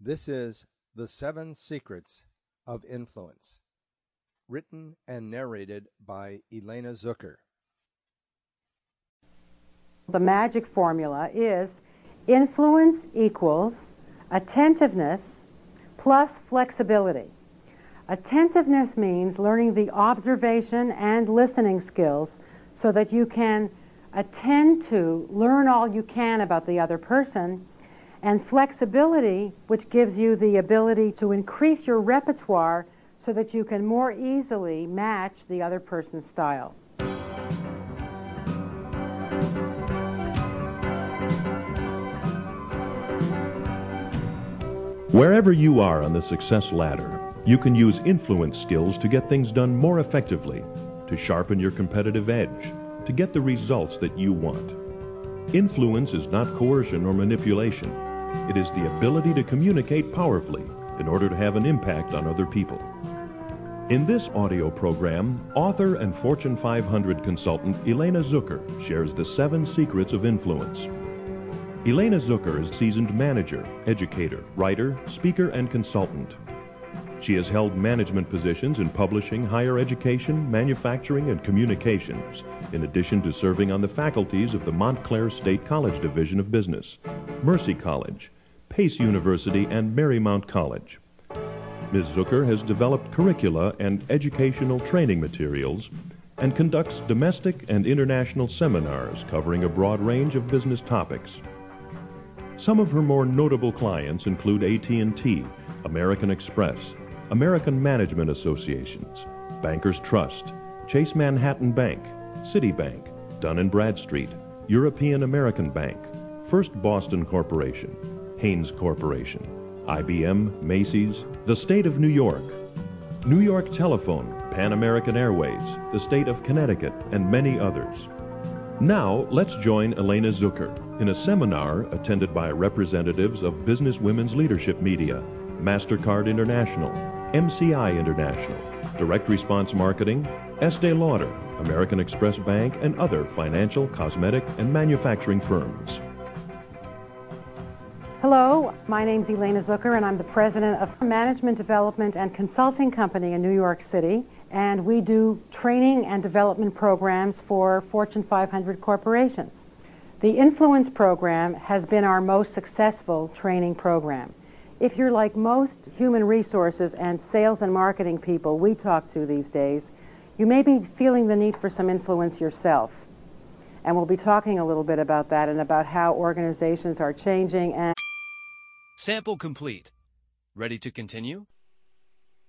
This is The 7 Secrets of Influence, written and narrated by Elena Zucker. The magic formula is influence equals attentiveness plus flexibility. Attentiveness means learning the observation and listening skills so that you can attend to, learn all you can about the other person, and flexibility, which gives you the ability to increase your repertoire so that you can more easily match the other person's style. Wherever you are on the success ladder, you can use influence skills to get things done more effectively, to sharpen your competitive edge, to get the results that you want. Influence is not coercion or manipulation. It is the ability to communicate powerfully in order to have an impact on other people. In this audio program, author and Fortune 500 consultant Elena Zucker shares the 7 secrets of influence. Elena Zucker is a seasoned manager, educator, writer, speaker, and consultant. She has held management positions in publishing, higher education, manufacturing, and communications, in addition to serving on the faculties of the Montclair State College Division of Business, Mercy College, Pace University, and Marymount College. Ms. Zucker has developed curricula and educational training materials and conducts domestic and international seminars covering a broad range of business topics. Some of her more notable clients include AT&T, American Express, American Management Associations, Bankers Trust, Chase Manhattan Bank, Citibank, Dun & Bradstreet, European American Bank, First Boston Corporation, Haynes Corporation, IBM, Macy's, the State of New York, New York Telephone, Pan American Airways, the State of Connecticut, and many others. Now, let's join Elena Zucker in a seminar attended by representatives of Business Women's Leadership Media, MasterCard International, MCI International, Direct Response Marketing, Estee Lauder, American Express Bank, and other financial, cosmetic, and manufacturing firms. Hello, my name's Elena Zucker, and I'm the president of a management development and consulting company in New York City, and we do training and development programs for Fortune 500 corporations. The Influence program has been our most successful training program. If you're like most human resources and sales and marketing people we talk to these days, you may be feeling the need for some influence yourself. And we'll be talking a little bit about that and about how organizations are changing and... Sample complete. Ready to continue?